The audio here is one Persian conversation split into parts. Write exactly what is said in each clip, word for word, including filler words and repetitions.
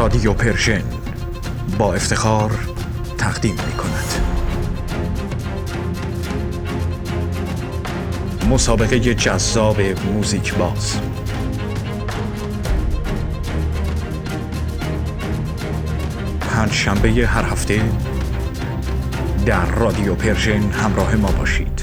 رادیو پرژن با افتخار تقدیم می کند مسابقه جذاب موزیک باز. پنج شنبه هر هفته در رادیو پرژن همراه ما باشید.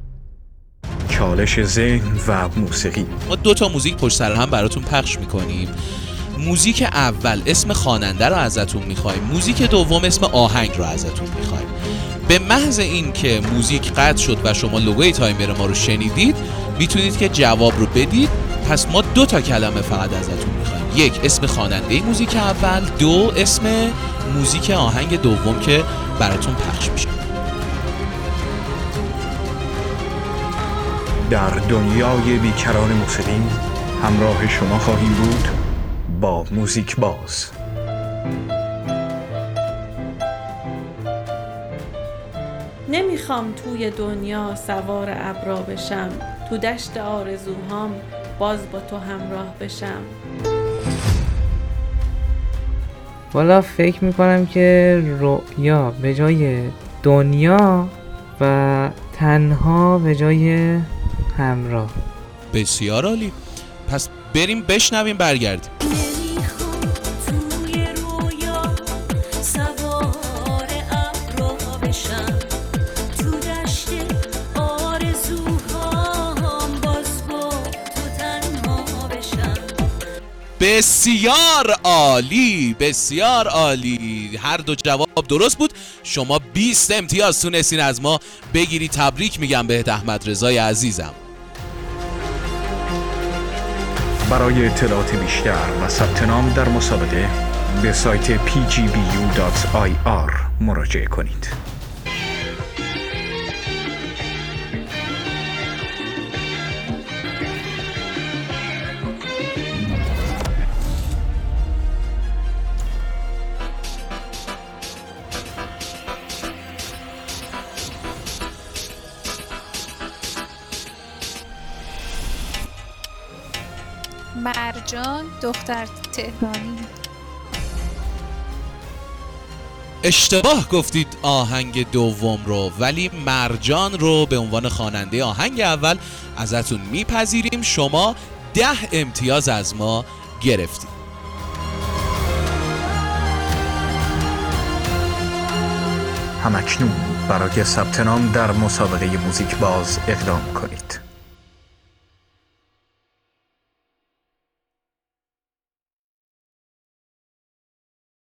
چالش ذهن و موسیقی. ما دو تا موزیک پشت سر هم براتون پخش میکنیم. موزیک اول اسم خواننده رو ازتون میخوایم، موزیک دوم اسم آهنگ رو ازتون میخوایم. به محض این که موزیک قطع شد و شما لوگوی تایمر ما رو شنیدید میتونید که جواب رو بدید. پس ما دو تا کلمه فقط ازتون میخوایم، یک اسم خواننده موزیک اول، دو اسم موزیک آهنگ دوم که براتون پخش میشه. در دنیای بیکران موسیقی همراه شما خواهیم بود با موزیک باز. نمیخوام توی دنیا سوار ابرا بشم، تو دشت آرزوهام باز با تو همراه بشم. والا فکر میکنم که رؤیا به جای دنیا و تنها به جای همراه. بسیار عالی، پس بریم بشنویم برگردیم. بسیار عالی، بسیار عالی، هر دو جواب درست بود. شما بیست امتیاز تونستین از ما بگیری. تبریک میگم بهت احمد رضای عزیزم. برای اطلاعات بیشتر و ثبت نام در مسابقه به سایت پی جی بی یو دات آی آر مراجعه کنید. مرجان دختر تهرانی. اشتباه گفتید آهنگ دوم رو، ولی مرجان رو به عنوان خواننده آهنگ اول ازتون میپذیریم. شما ده امتیاز از ما گرفتید. همکنون برای ثبت نام در مسابقه موزیک باز اقدام کنید.